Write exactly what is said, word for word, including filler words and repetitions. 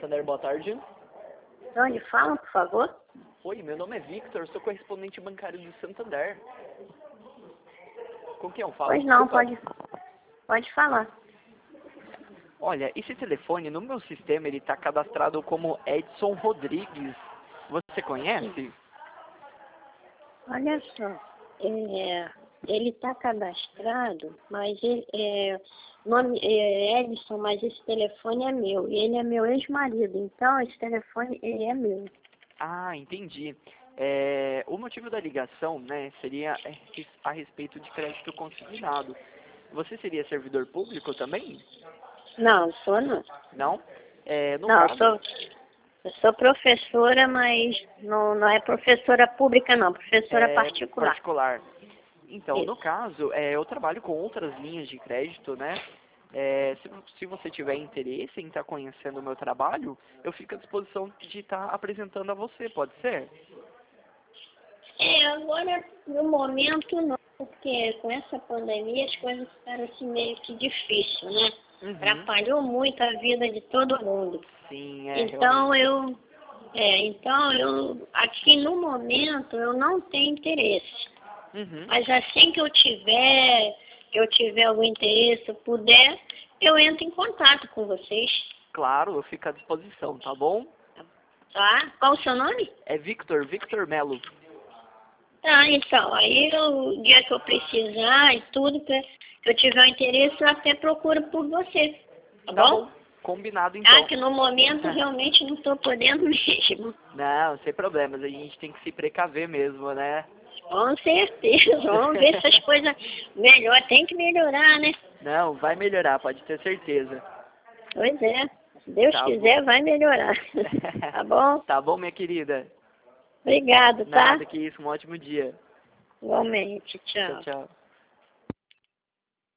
Santander, boa tarde. De onde falam, por favor? Oi, meu nome é Victor, sou correspondente bancário do Santander. Com quem eu falo? Pois não, Desculpa. pode, pode falar. Olha, esse telefone no meu sistema ele está cadastrado como Edson Rodrigues. Você conhece? Olha só, é, ele está cadastrado, mas ele, é, nome é Edson, mas esse telefone é meu. E ele é meu ex-marido, então esse telefone ele é meu. Ah, entendi. É, o motivo da ligação, né, seria a respeito de crédito consignado. Você seria servidor público também? Não, sou não. Não? É, no Não, eu caso... sou, eu sou professora, mas não, não é professora pública não, professora é, particular. particular. Então, Isso. no caso, é, eu trabalho com outras linhas de crédito, né? É, se, se você tiver interesse em estar conhecendo o meu trabalho, eu fico à disposição de estar apresentando a você, pode ser? É, agora, no momento não, porque com essa pandemia as coisas ficaram assim meio que difícil, né? Uhum. Atrapalhou muito a vida de todo mundo. Sim, é. Então realmente. eu, é, então eu, aqui no momento eu não tenho interesse. Uhum. Mas assim que eu tiver, que eu tiver algum interesse, eu puder, eu entro em contato com vocês, Claro, eu fico à disposição, tá bom? tá? Qual o seu nome? É Victor, Victor Melo. Tá, então, aí eu, o dia que eu precisar e tudo, que eu tiver interesse, eu até procuro por você, tá, Tá bom? bom. Combinado então. Ah, que no momento realmente não estou podendo mesmo. Não, sem problemas, a gente tem que se precaver mesmo, né? Com certeza, vamos ver se as coisas melhor, tem que melhorar, né? Não, vai melhorar, pode ter certeza. Pois é, se Deus Tá quiser, vai melhorar. Tá bom? Tá bom, minha querida? Obrigado, tá? Nada que isso, um ótimo dia. Igualmente, Tchau, tchau. tchau.